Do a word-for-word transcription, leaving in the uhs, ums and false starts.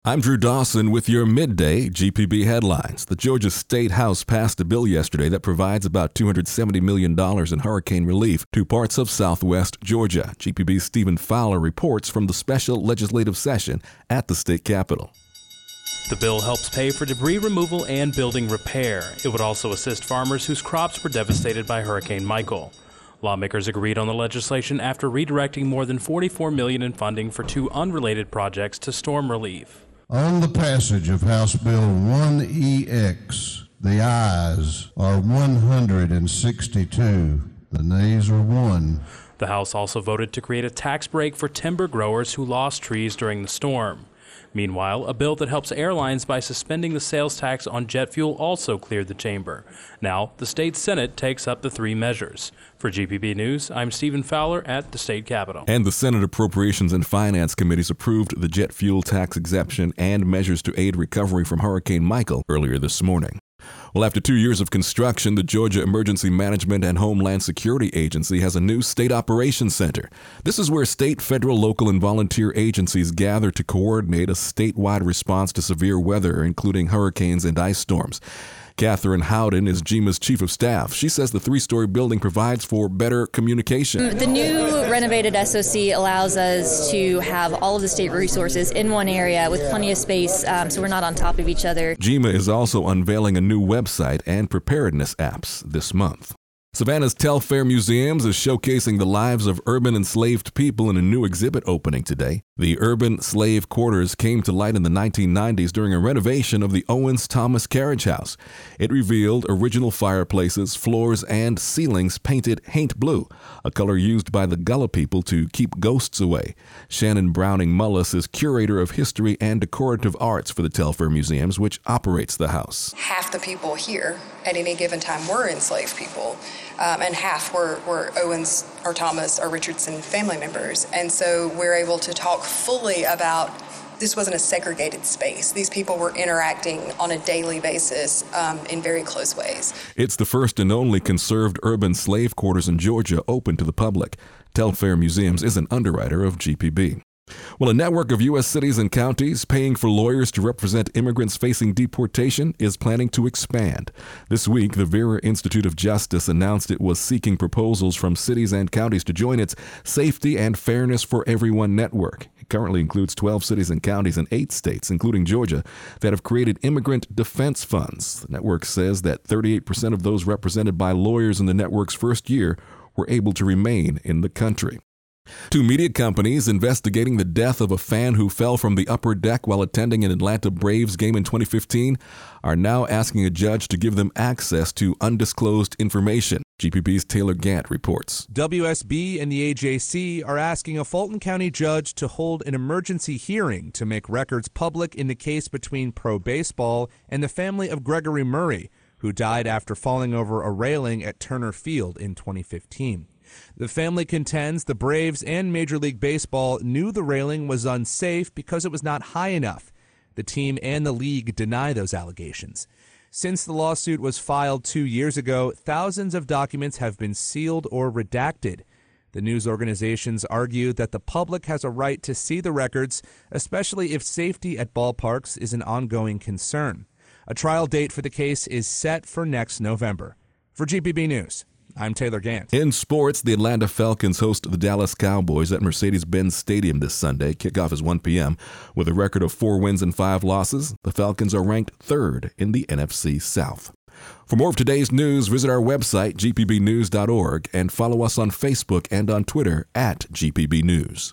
I'm Drew Dawson with your midday G P B headlines. The Georgia State House passed a bill yesterday that provides about two hundred seventy million dollars in hurricane relief to parts of southwest Georgia. G P B's Stephen Fowler reports from the special legislative session at the state capitol. The bill helps pay for debris removal and building repair. It would also assist farmers whose crops were devastated by Hurricane Michael. Lawmakers agreed on the legislation after redirecting more than forty-four million dollars in funding for two unrelated projects to storm relief. On the passage of House Bill one E X, the ayes are one hundred sixty-two, the nays are one. The House also voted to create a tax break for timber growers who lost trees during the storm. Meanwhile, a bill that helps airlines by suspending the sales tax on jet fuel also cleared the chamber. Now, the state Senate takes up the three measures. For G P B News, I'm Stephen Fowler at the state capitol. And the Senate Appropriations and Finance Committees approved the jet fuel tax exemption and measures to aid recovery from Hurricane Michael earlier this morning. Well, after two years of construction, the Georgia Emergency Management and Homeland Security Agency has a new state operations center. This is where state, federal, local, and volunteer agencies gather to coordinate a statewide response to severe weather, including hurricanes and ice storms. Catherine Howden is G E M A's chief of staff. She says the three-story building provides for better communication. The new renovated S O C allows us to have all of the state resources in one area with plenty of space, um, so we're not on top of each other. G E M A is also unveiling a new website and preparedness apps this month. Savannah's Telfair Museums is showcasing the lives of urban enslaved people in a new exhibit opening today. The urban slave quarters came to light in the nineteen nineties during a renovation of the Owens Thomas Carriage House. It revealed original fireplaces, floors, and ceilings painted haint blue, a color used by the Gullah people to keep ghosts away. Shannon Browning Mullis is curator of history and decorative arts for the Telfair Museums, which operates the house. Half the people here at any given time were enslaved people. Um, and half were, were Owens or Thomas or Richardson family members. And so we're able to talk fully about this wasn't a segregated space. These people were interacting on a daily basis um, in very close ways. It's the first and only conserved urban slave quarters in Georgia open to the public. Telfair Museums is an underwriter of G P B. Well, a network of U S cities and counties paying for lawyers to represent immigrants facing deportation is planning to expand. This week, the Vera Institute of Justice announced it was seeking proposals from cities and counties to join its Safety and Fairness for Everyone network. It currently includes twelve cities and counties in eight states, including Georgia, that have created immigrant defense funds. The network says that thirty-eight percent of those represented by lawyers in the network's first year were able to remain in the country. Two media companies investigating the death of a fan who fell from the upper deck while attending an Atlanta Braves game in twenty fifteen are now asking a judge to give them access to undisclosed information. G P B's Taylor Gant reports. W S B and the A J C are asking a Fulton County judge to hold an emergency hearing to make records public in the case between Pro Baseball and the family of Gregory Murray, who died after falling over a railing at Turner Field in twenty fifteen. The family contends the Braves and Major League Baseball knew the railing was unsafe because it was not high enough. The team and the league deny those allegations. Since the lawsuit was filed two years ago, thousands of documents have been sealed or redacted. The news organizations argue that the public has a right to see the records, especially if safety at ballparks is an ongoing concern. A trial date for the case is set for next November. For G P B News, I'm Taylor Gant. In sports, the Atlanta Falcons host the Dallas Cowboys at Mercedes-Benz Stadium this Sunday. Kickoff is one p.m. With a record of four wins and five losses, the Falcons are ranked third in the N F C South. For more of today's news, visit our website, g p b news dot org, and follow us on Facebook and on Twitter at G P B News.